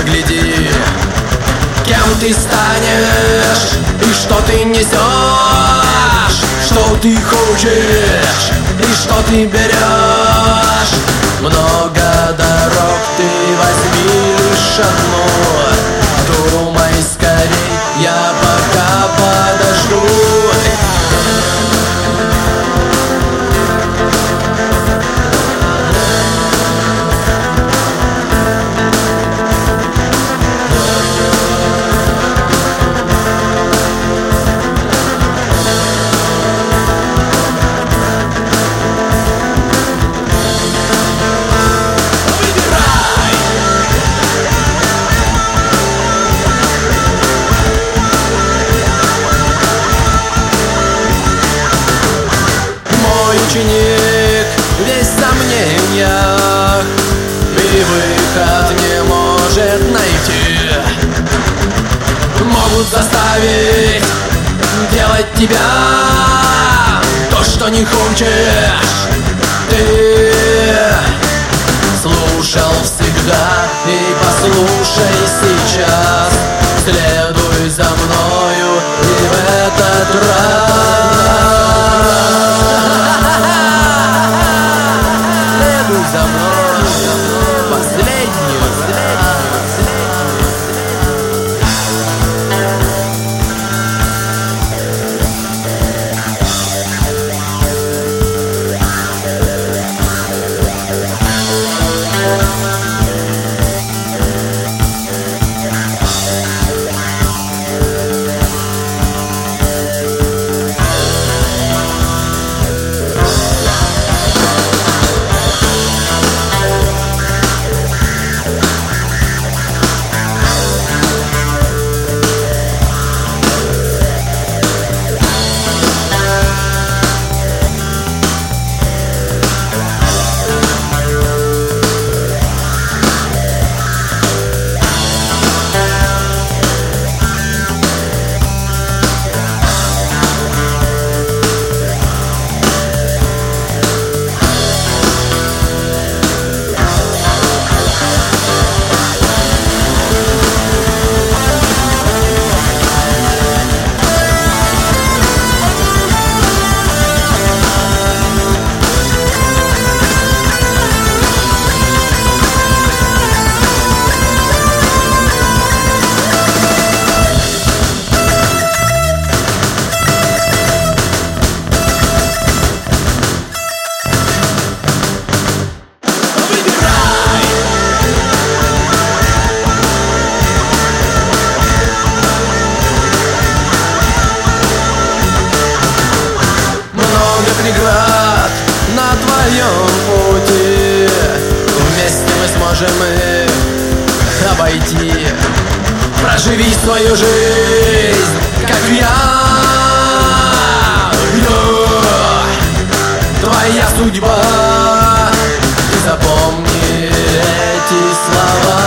погляди, кем ты станешь и что ты несешь, что ты хочешь и что ты берешь. Много дорог, ты возьми лишь одну. Думай скорей, я пока подожду. Ученик весь в сомнениях и выход не может найти. Могут заставить делать тебя то, что не хочешь. Ты слушал всегда и послушай сейчас. Следуй за мною и в этот раз за мной последнюю. Преград на твоем пути, вместе мы сможем их обойти. Проживи свою жизнь, как я. Твоя судьба, запомни эти слова.